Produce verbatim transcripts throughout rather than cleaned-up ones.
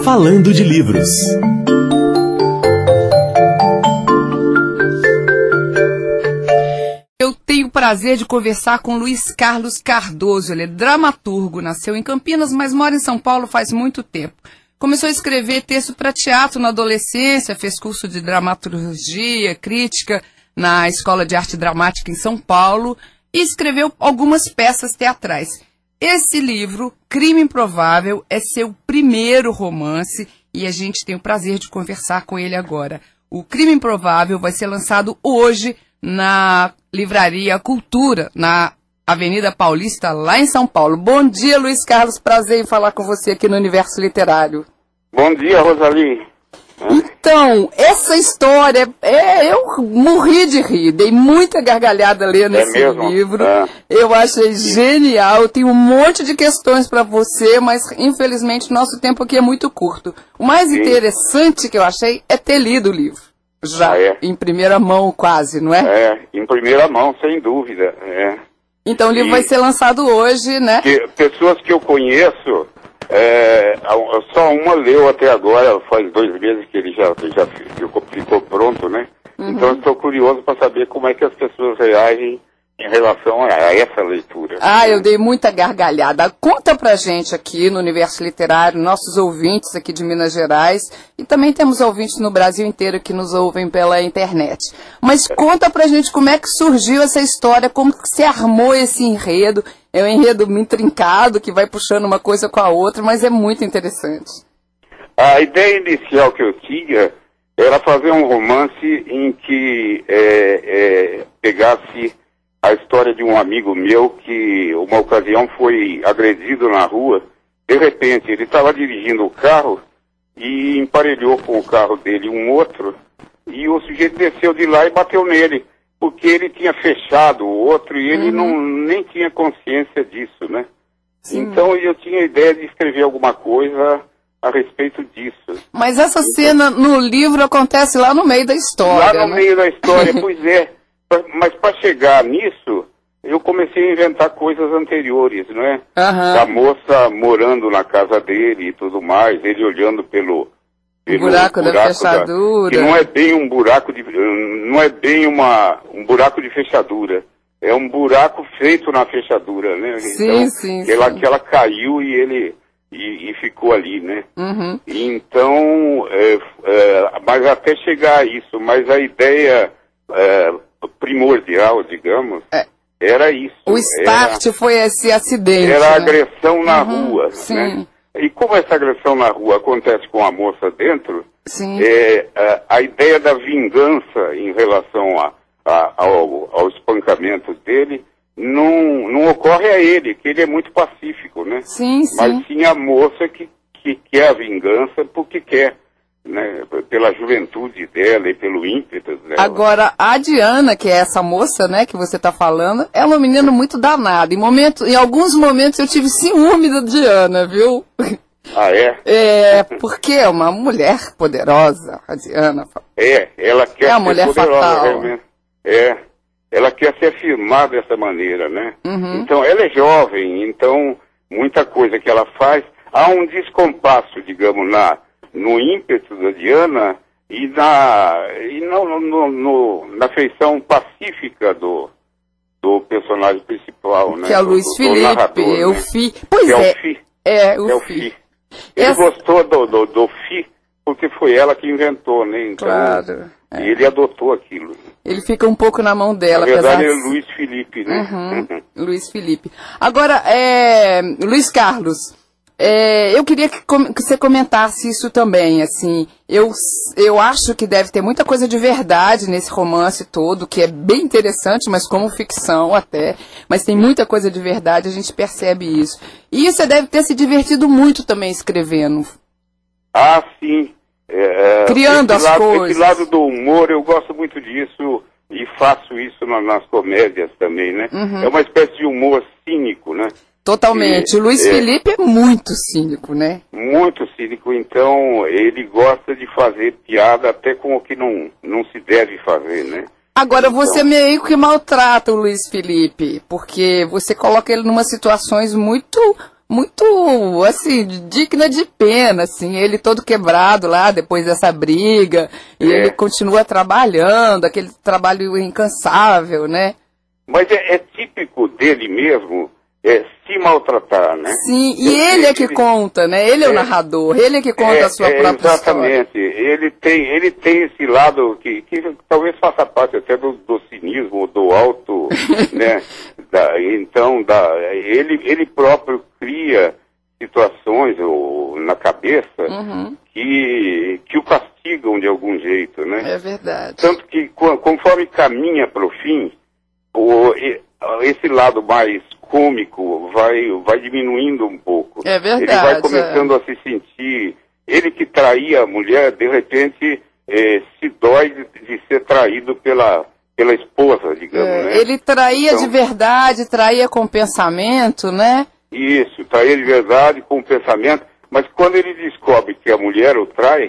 Falando de Livros. Eu tenho o prazer de conversar com Luiz Carlos Cardoso. Ele é dramaturgo, nasceu em Campinas, mas mora em São Paulo faz muito tempo. Começou a escrever texto para teatro na adolescência, fez curso de dramaturgia, crítica na Escola de Arte Dramática em São Paulo e escreveu algumas peças teatrais. Esse livro, Crime Improvável, é seu primeiro romance e a gente tem o prazer de conversar com ele agora. O Crime Improvável vai ser lançado hoje na Livraria Cultura, na Avenida Paulista, lá em São Paulo. Bom dia, Luiz Carlos. Prazer em falar com você aqui no Universo Literário. Bom dia, Rosali. Então, essa história, é, eu morri de rir, dei muita gargalhada lendo É esse mesmo? livro. É. Eu achei genial, eu tenho um monte de questões para você, mas infelizmente nosso tempo aqui é muito curto. O mais Sim. interessante que eu achei é ter lido o livro. Já Ah, é? em primeira mão quase, não é? É, em primeira mão, sem dúvida. É. Então o livro E- vai ser lançado hoje, né? Que, pessoas que eu conheço, é, a- só uma leu até agora, faz dois meses que ele já, já ficou, ficou pronto, né? Uhum. Então eu estou curioso para saber como é que as pessoas reagem em relação a, a essa leitura. Ah, eu dei muita gargalhada. Conta pra gente aqui no Universo Literário, nossos ouvintes aqui de Minas Gerais, e também temos ouvintes no Brasil inteiro que nos ouvem pela internet. Mas conta pra gente como é que surgiu essa história, como que se armou esse enredo. É um enredo intrincado, que vai puxando uma coisa com a outra, mas é muito interessante. A ideia inicial que eu tinha era fazer um romance em que é, é, pegasse a história de um amigo meu que, uma ocasião, foi agredido na rua. De repente, ele estava dirigindo o carro e emparelhou com o carro dele um outro, e o sujeito desceu de lá e bateu nele, porque ele tinha fechado o outro e ele Uhum. não, nem tinha consciência disso, né? Sim. Então eu tinha a ideia de escrever alguma coisa a respeito disso. Mas essa cena no livro acontece lá no meio da história, Lá no né? meio da história, pois é. Pa- Mas para chegar nisso, eu comecei a inventar coisas anteriores, não é? Aham. Da moça morando na casa dele e tudo mais, ele olhando pelo... pelo buraco da fechadura. Que não é bem um buraco de... Não é bem uma, um buraco de fechadura. É um buraco feito na fechadura, né? Sim, sim, ela, sim. Que ela caiu e ele... E, e ficou ali, né? Uhum. Então, é, é, mas até chegar a isso, mas a ideia é, primordial, digamos, É. era isso. O start foi esse acidente, Era, era a né? agressão na Uhum, rua, sim. né? E como essa agressão na rua acontece com a moça dentro, Sim. é, a, a ideia da vingança em relação a, a, ao, ao espancamento dele não, não ocorre a ele, que ele é muito pacífico, né? Sim, sim. Mas sim a moça que, que quer a vingança porque quer, né? Pela juventude dela e pelo ímpeto dela. Agora, a Diana, que é essa moça, né, que você tá falando, é uma menina muito danada. Em, momento, em alguns momentos eu tive ciúme da Diana, viu? Ah, é? É, porque é uma mulher poderosa, a Diana. É, ela quer É a ser mulher poderosa, fatal. realmente. É, ela quer se afirmar dessa maneira, né? Uhum. Então, ela é jovem, então, muita coisa que ela faz, há um descompasso, digamos, na, no ímpeto da Diana e na, e no, no, no, na feição pacífica do, do personagem principal, né? Que é o Do- Luiz do- do Felipe, narrador, eu né? fi. Pois Que é é, o Fi. é o É o fi. Fi. Ele Essa- gostou do, do, do Fi porque foi ela que inventou, né? Então, Claro, é. E ele adotou aquilo. Ele fica um pouco na mão dela, Na verdade apesar é de... Luiz Felipe, né? Uhum, Luiz Felipe. Agora, é, Luiz Carlos, é, eu queria que, com- que você comentasse isso também, assim, eu, eu acho que deve ter muita coisa de verdade nesse romance todo, que é bem interessante, mas como ficção até, mas tem muita coisa de verdade, a gente percebe isso. E você deve ter se divertido muito também escrevendo. Ah, sim. É, Criando esse as lado, coisas. Esse lado do humor, eu gosto muito disso e faço isso na- nas comédias também, né? Uhum. É uma espécie de humor cínico, né? Totalmente. E- O Luiz é. Felipe é muito cínico, né? Muito cínico, então ele gosta de fazer piada até com o que não, não se deve fazer, né? Agora, Então- você meio que maltrata o Luiz Felipe, porque você coloca ele em umas situações muito, muito, assim, digna de pena, assim, ele todo quebrado lá depois dessa briga, e É. ele continua trabalhando, aquele trabalho incansável, né? Mas é, é típico dele mesmo é, se maltratar, né? Sim, e Eu- ele é que conta, né? Ele é, o É. narrador, ele é que conta É, a sua é, própria exatamente. Ele tem, ele tem esse lado que, que talvez faça parte até do, do cinismo, do alto, né? Da, então, da, ele, ele próprio cria situações ou, na cabeça Uhum. que, que o castigam de algum jeito, né? É verdade. Tanto que co- conforme caminha para o fim, o, e- esse lado mais cômico vai, vai diminuindo um pouco. É verdade, Ele vai começando a se sentir... Ele que traía a mulher, de repente, eh, se dói de, de ser traído pela, pela esposa, digamos, É, né? ele traía Então- de verdade, traía com pensamento, né? Isso, traía de verdade com o pensamento, mas quando ele descobre que a mulher o trai,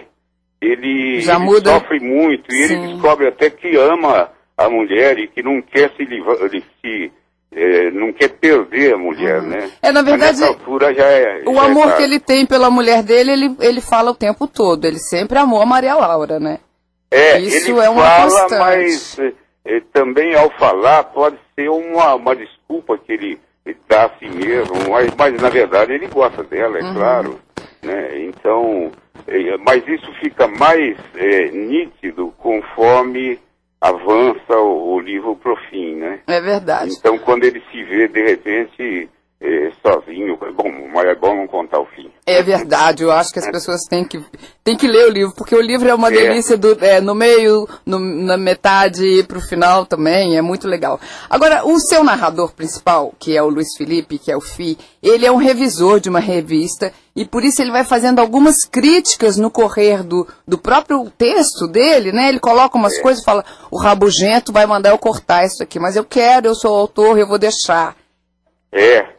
ele, Já ele muda. sofre muito, e Sim. ele descobre até que ama a mulher e que não quer se livrar, ele se, eh, não quer perder a mulher, né? É, na Mas verdade, nessa altura já é... O já é amor tarde. que ele tem pela mulher dele, ele, ele fala o tempo todo. Ele sempre amou a Maria Laura, né? É, Isso ele é uma fala, constante. mas eh, eh, também ao falar pode ser uma, uma desculpa que ele dá a si mesmo, mas, mas na verdade ele gosta dela, é Uhum. claro. Né? Então, eh, mas isso fica mais eh, nítido conforme avança o, o livro pro fim, né? É verdade. Então, quando ele se vê, de repente, eh, sozinho, bom, mas é bom não contar o fim. É verdade, eu acho que as pessoas têm que, têm que ler o livro, porque o livro é uma É. delícia do, é, no meio, no- na metade e pro final também, é muito legal. Agora, o seu narrador principal, que é o Luiz Felipe, que é o Fi, ele é um revisor de uma revista e por isso ele vai fazendo algumas críticas no correr do, do próprio texto dele, né? Ele coloca umas coisas e fala, o rabugento vai mandar eu cortar isso aqui, mas eu quero, eu sou o autor, eu vou deixar. É.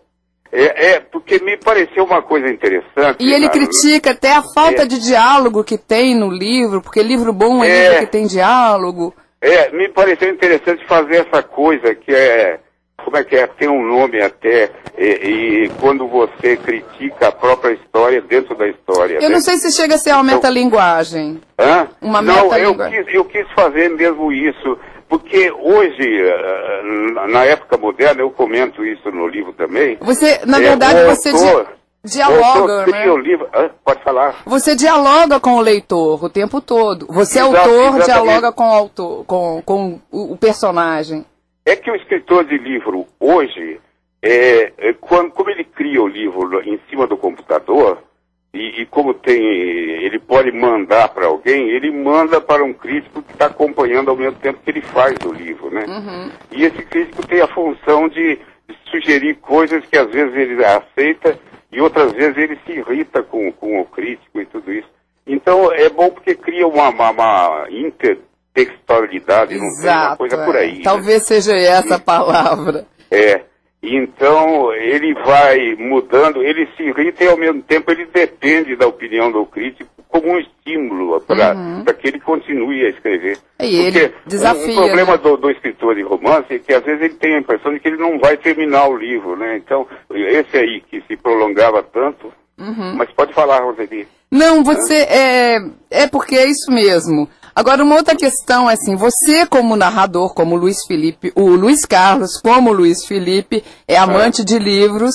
É, é, porque me pareceu uma coisa interessante. E ele na- critica até a falta É. de diálogo que tem no livro, porque livro bom é, É. livro que tem diálogo. É, me pareceu interessante fazer essa coisa que é, como é que é, tem um nome até, e, e quando você critica a própria história dentro da história. Eu né? não sei se chega a ser uma Então- metalinguagem. Hã? Uma Não, eu metalinguagem. quis, eu quis fazer mesmo isso, porque hoje, eh, na época moderna, eu comento isso no livro também. Você, na é, verdade, o você autor- di- dialoga, o autor cria né? o livro. Hã? Pode falar. Você dialoga com o leitor o tempo todo. Você, Exato, autor, exatamente. dialoga com o autor, com, com o, o personagem. É que o escritor de livro hoje, é, é, quando, como ele cria o livro em cima do computador, e, e como tem, ele pode mandar para alguém, ele manda para um crítico que está acompanhando ao mesmo tempo que ele faz o livro, né? Uhum. E esse crítico tem a função de, de sugerir coisas que às vezes ele aceita e outras vezes ele se irrita com, com o crítico e tudo isso. Então é bom porque cria uma, uma, uma intertextualidade, não tem uma coisa por é. aí. né? Talvez seja essa a palavra. É, então ele vai mudando, ele se irrita e ao mesmo tempo ele depende da opinião do crítico como um estímulo para Uhum. que ele continue a escrever. E ele Porque desafia, um, um problema né? do, do escritor de romance é que às vezes ele tem a impressão de que ele não vai terminar o livro, né? Então, esse aí que se prolongava tanto, Uhum. mas pode falar, Roseli. Não, você é, é porque é isso mesmo. Agora, uma outra questão é assim, você como narrador, como Luiz Felipe, o Luiz Carlos, como Luiz Felipe, é amante de livros,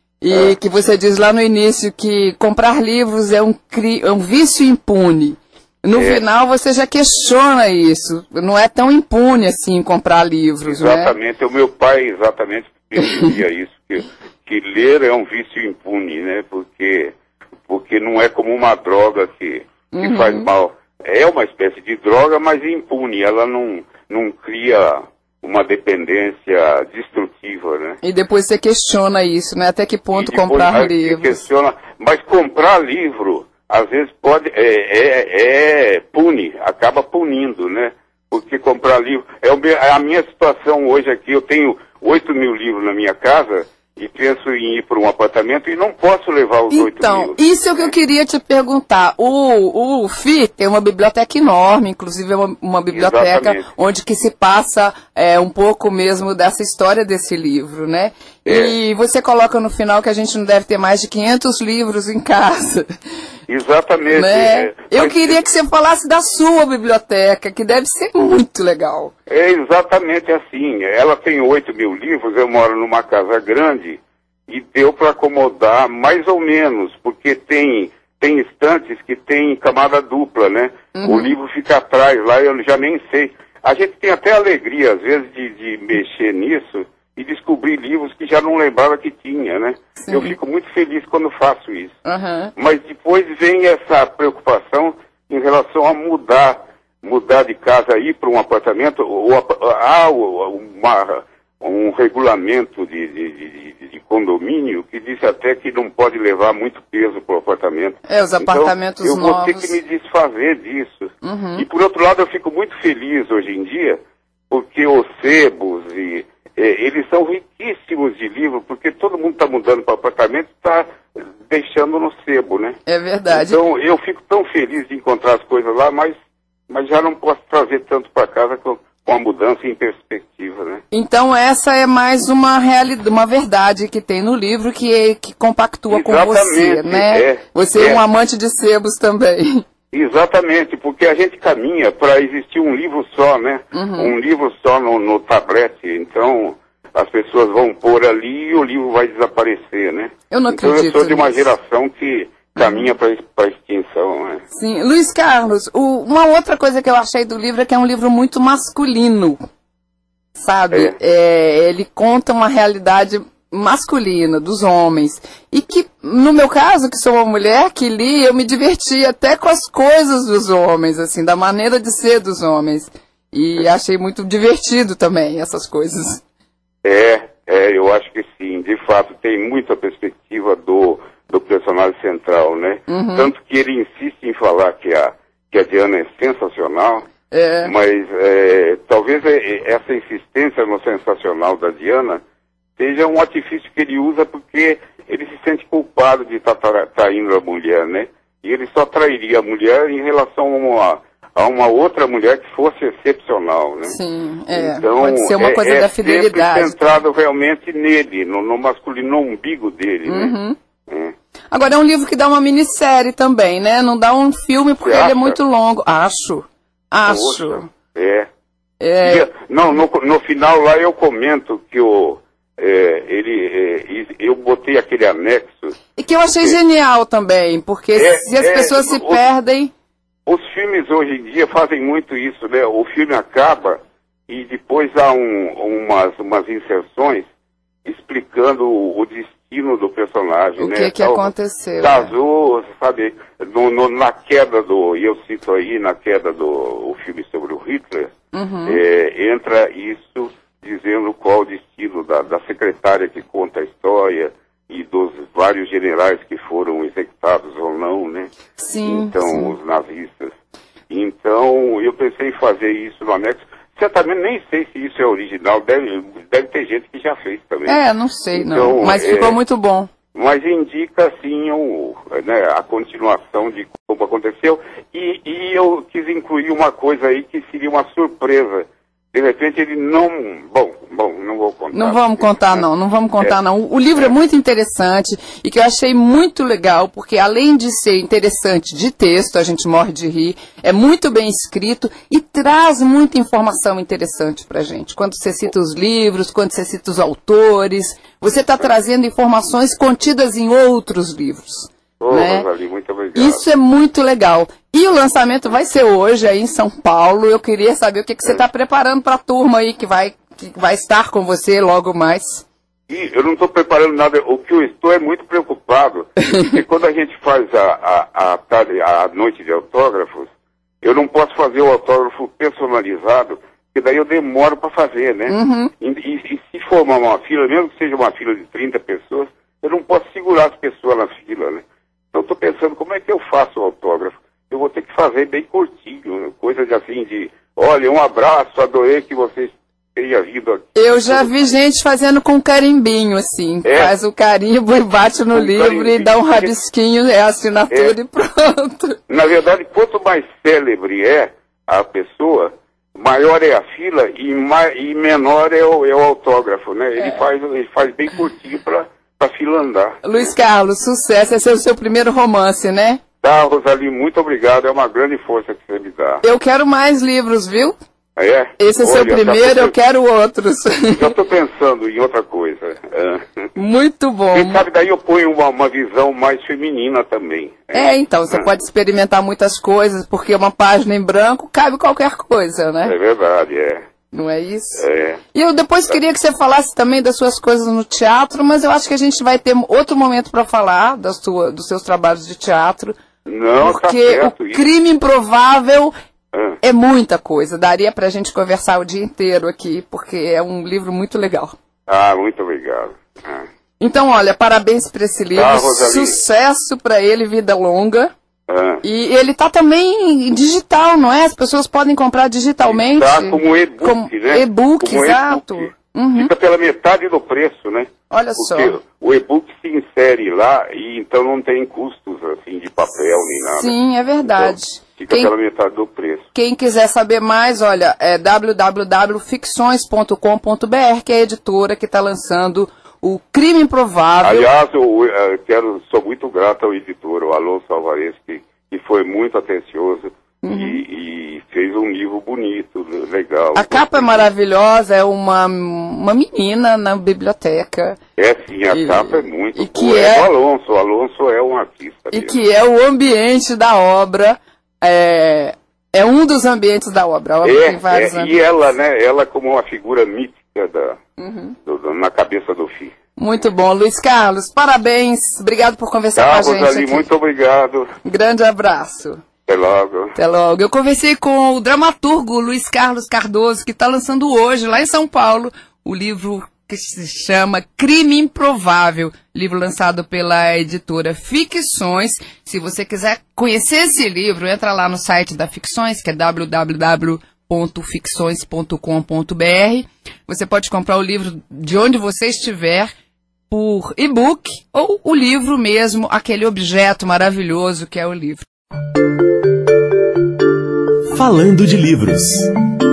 e Ah. que você diz lá no início que comprar livros é um, cri, é um vício impune. No É. final, você já questiona isso. Não é tão impune assim comprar livros, né? Exatamente, o meu pai exatamente dizia isso, que, que ler é um vício impune, né? Porque, porque não é como uma droga que, que Uhum. faz mal. É uma espécie de droga, mas impune, ela não, não cria uma dependência destrutiva, né? E depois você questiona isso, né? Até que ponto E depois comprar aí você livros. questiona, mas comprar livro, às vezes pode, é, é, é pune, acaba punindo, né? Porque comprar livro, é, o meu- é a minha situação hoje aqui, eu tenho oito mil livros na minha casa, e penso em ir para um apartamento e não posso levar os oito então, mil. Isso é o que eu queria te perguntar. O, o F I tem uma biblioteca enorme, inclusive é uma, uma biblioteca Exatamente. onde que se passa é, um pouco mesmo dessa história desse livro, né? É. E você coloca no final que a gente não deve ter mais de quinhentos livros em casa. Exatamente. Né? É, eu mas, queria que você falasse da sua biblioteca, que deve ser muito legal. É exatamente assim. Ela tem oito mil livros, eu moro numa casa grande e deu para acomodar mais ou menos, porque tem, tem estantes que tem camada dupla, né? Uhum. O livro fica atrás lá, eu já nem sei. A gente tem até alegria, às vezes, de, de mexer nisso e descobrir livros que já não lembrava que tinha, né? Sim. Eu fico muito feliz quando faço isso. Uhum. Mas depois vem essa preocupação em relação a mudar, mudar de casa, ir para um apartamento, ou há uma, um regulamento de, de, de, de condomínio que diz até que não pode levar muito peso para o apartamento. É, os apartamentos então, eu novos. vou ter que me desfazer disso. Uhum. E por outro lado, eu fico muito feliz hoje em dia, porque os sebos e É, eles são riquíssimos de livro, porque todo mundo está mudando para apartamento e está deixando no sebo, né? É verdade. Então, eu fico tão feliz de encontrar as coisas lá, mas, mas já não posso trazer tanto para casa com, com a mudança em perspectiva, né? Então, essa é mais uma realidade, uma verdade que tem no livro que, que compactua com você, né? É, você é é um amante de sebos também. Exatamente, porque a gente caminha para existir um livro só, né? Uhum. Um livro só no, no tablete. Então, as pessoas vão pôr ali e o livro vai desaparecer, né? Eu não então, acredito eu sou de uma nisso. geração que caminha para a extinção, né? Sim. Luiz Carlos, o, uma outra coisa que eu achei do livro é que é um livro muito masculino, sabe? É. É, ele conta uma realidade masculina, dos homens. E que, no meu caso, que sou uma mulher que li, eu me diverti até com as coisas dos homens, assim, da maneira de ser dos homens. E achei muito divertido também essas coisas. É, é, eu acho que sim. De fato, tem muita perspectiva do, do personagem central, né? Uhum. Tanto que ele insiste em falar que a, que a Diana é sensacional, É. mas é, talvez essa insistência no sensacional da Diana seja um artifício que ele usa porque ele se sente culpado de estar tra traindo a mulher, né? E ele só trairia a mulher em relação a uma, a uma outra mulher que fosse excepcional, né? Sim, é. Então, pode ser uma é, coisa é da fidelidade. sempre centrado realmente nele, no, no masculino, no umbigo dele, Uhum. né? É. Agora, é um livro que dá uma minissérie também, né? Não dá um filme porque Você ele é acha? muito longo. Acho. Acho. Poxa, é. É. E, não, no, no final lá eu comento que o, é, ele, é, eu botei aquele anexo. E que eu achei É. genial também, porque É, se as é, pessoas se o- perdem... Os filmes hoje em dia fazem muito isso, né? O filme acaba e depois há um, umas, umas inserções explicando o, o destino do personagem, O né? que que Tal- aconteceu, Casou, sabe, no, no- na queda do, e eu cito aí, na queda do o filme sobre o Hitler, Uhum. é, entra isso dizendo qual o destino da, da secretária que conta a história e dos vários generais que foram executados ou não, né? Sim, Então, sim. os nazistas. Então, eu pensei em fazer isso no anexo. Certamente nem sei se isso é original, deve, deve ter gente que já fez também. É, não sei, não. Então, Mas é, ficou muito bom. Mas indica, assim, o, né, a continuação de como aconteceu. E, e eu quis incluir uma coisa aí que seria uma surpresa. De repente ele não... Bom, bom, não vou contar. Não vamos contar, não. Não vamos contar, É. não. O livro é muito interessante e que eu achei muito legal, porque além de ser interessante de texto, a gente morre de rir, é muito bem escrito e traz muita informação interessante pra gente. Quando você cita os livros, quando você cita os autores, você está trazendo informações contidas em outros livros. Ô, né? Rosalie, muito obrigado. Isso é muito legal. E o lançamento vai ser hoje aí em São Paulo. Eu queria saber o que, que você está preparando para a turma aí que vai, que vai estar com você logo mais. E eu não estou preparando nada. O que eu estou é muito preocupado. Porque quando a gente faz a, a, a, tarde, a noite de autógrafos, eu não posso fazer o autógrafo personalizado, porque daí eu demoro para fazer, né? Uhum. E, e, e se formar uma fila, mesmo que seja uma fila de trinta pessoas, eu não posso segurar as pessoas na fila, né? Então estou pensando como é que eu faço o autógrafo. Eu vou ter que fazer bem curtinho, coisa de assim de, olha, um abraço, adorei que vocês tem havido aqui. Eu já vi gente fazendo com carimbinho, assim. É. Faz o carimbo e bate no com livro carimbinho. E dá um rabisquinho, é a assinatura é. E pronto. Na verdade, quanto mais célebre é a pessoa, maior é a fila e, mais, e menor é o, é o autógrafo, né? Ele, é. faz, ele faz bem curtinho para a fila andar. Luiz Carlos, sucesso. Esse é o seu primeiro romance, né? Tá, Rosalie, muito obrigado. É uma grande força que você me dá. Eu quero mais livros, viu? Ah, é? Esse é Olha, seu primeiro, eu quero outros. Já estou pensando em outra coisa. Muito bom. Quem sabe daí eu ponho uma, uma visão mais feminina também. É, então, você ah. pode experimentar muitas coisas, porque uma página em branco cabe qualquer coisa, né? É verdade, é. Não é isso? É. E eu depois queria que você falasse também das suas coisas no teatro, mas eu acho que a gente vai ter outro momento para falar da sua, dos seus trabalhos de teatro. Não, porque tá certo, o Crime isso. Improvável ah. é muita coisa. Daria pra gente conversar o dia inteiro aqui, porque é um livro muito legal. Ah, muito obrigado. Ah. Então, olha, parabéns por esse livro. Ah, sucesso para ele, vida longa. Ah. E ele tá também digital, não é? As pessoas podem comprar digitalmente. Tá como e-book, como né? E-book, exato. E-book. Uhum. Fica pela metade do preço, né? Olha Porque só. O e-book se insere lá e então não tem custos assim de papel nem nada. Sim, é verdade. Então, fica quem, pela metade do preço. Quem quiser saber mais, olha, é w w w ponto ficções ponto com ponto b r, que é a editora que está lançando o Crime Improvável. Aliás, eu, eu quero, sou muito grato ao editor, o Alonso Alvarez, que, que foi muito atencioso. Uhum. E, e fez um livro bonito, legal. A capa é maravilhosa, é uma, uma menina na biblioteca. É sim, a e, capa é muito e boa. Que é é do Alonso, o Alonso é um artista. E mesmo. Que é o ambiente da obra, é, é um dos ambientes da obra. A obra é, tem vários é, ambientes. E ela, né, ela como uma figura mítica da, uhum. do, do, na cabeça do filho. Muito bom. Luiz Carlos, parabéns. Obrigado por conversar tá, com a gente Rosalie, aqui. Muito obrigado. Grande abraço. Até logo. Até logo. Eu conversei com o dramaturgo Luiz Carlos Cardoso, que está lançando hoje, lá em São Paulo, o livro que se chama Crime Improvável, livro lançado pela editora Ficções. Se você quiser conhecer esse livro, entra lá no site da Ficções, que é w w w ponto ficções ponto com ponto b r. Você pode comprar o livro de onde você estiver, por e-book, ou o livro mesmo, aquele objeto maravilhoso que é o livro. Falando de livros.